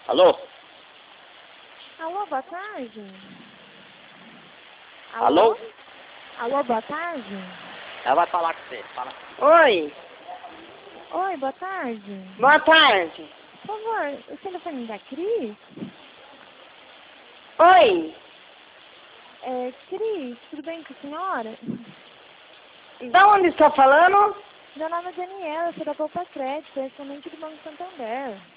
Alô? Alô, boa tarde. Alô? Alô, boa tarde. Ela vai falar com você. Fala. Oi, Oi, boa tarde. boa tarde. Por favor, o telefone da Cris? Oi, Cris, tudo bem com a senhora? da onde está falando? Meu nome é Daniela, sou da Poupa Crédito, correspondente do Banco Santander.